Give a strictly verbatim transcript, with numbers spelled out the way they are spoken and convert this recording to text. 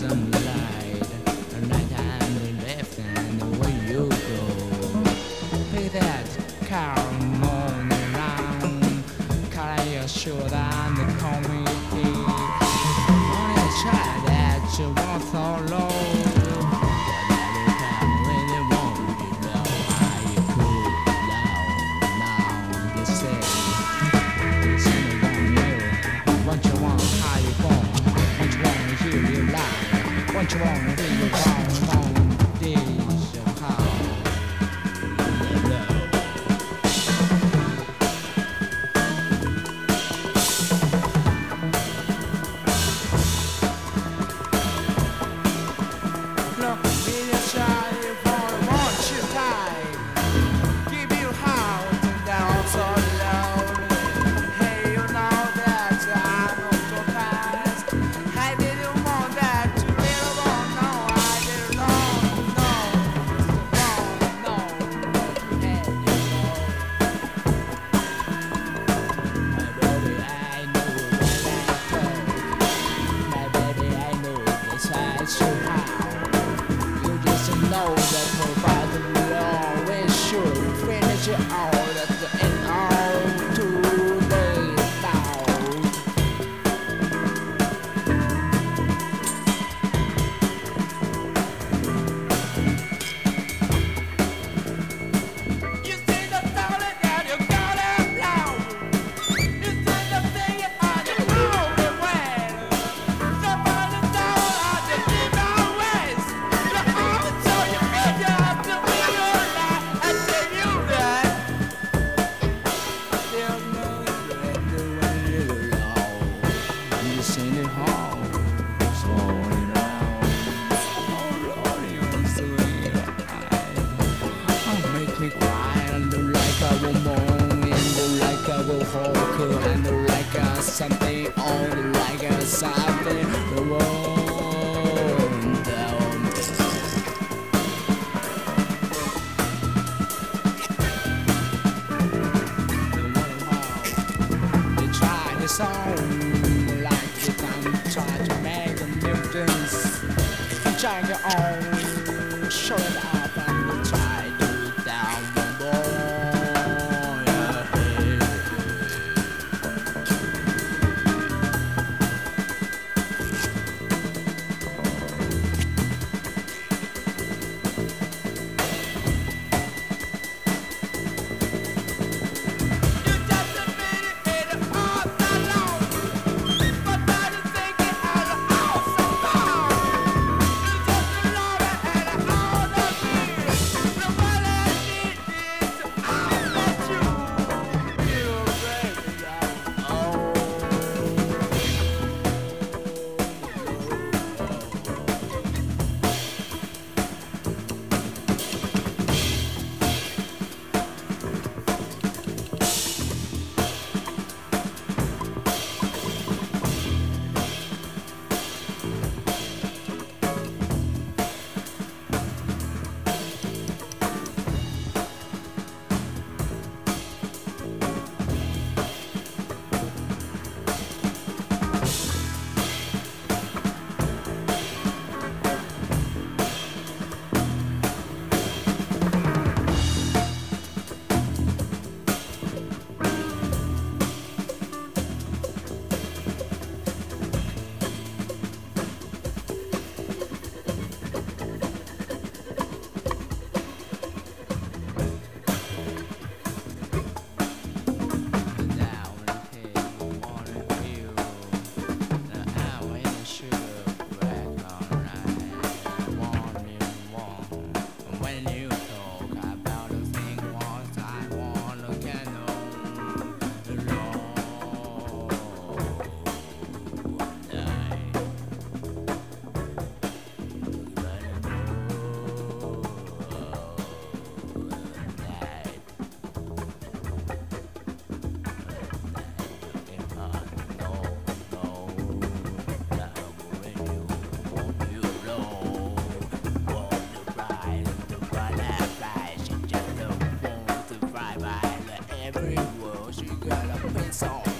some light. The night time we left and where you go. Pick that car morning round. Color your shoulder and call me key. Wanna try that you want so low. What you wanna do, you wrong, wrong, this your house. Look, be a child for a watch your time. Give you house and down so low. Hey, you know that I know so fast. I didn't want that to live on. No, I didn't know, no, no, no, had you know. My baby, I know where I go. My baby, I know the size you have. You just know that provided we always should finish it all at the end of two days now. You see the dollar that you got it loud. You see the thing on your own way. Somebody down on the deep ways. The arm so you feel just to be your life. I tell you that. Still know you had to run you alone. You seen it all, so around. Oh Lord, you're sweet. Oh, make me cry and do like I will moan and do like I will hold and do like a something on do like a something the world down. They try the song like they can try to make a difference. Try your own, show it up and they try to do it down one more. Yeah. You just a minute in the all alone, but I didn't think it had an awesome song. You just a lover and an all of me. Nobody did this, so I'll let you. You baby, oh. Every world she got a place on.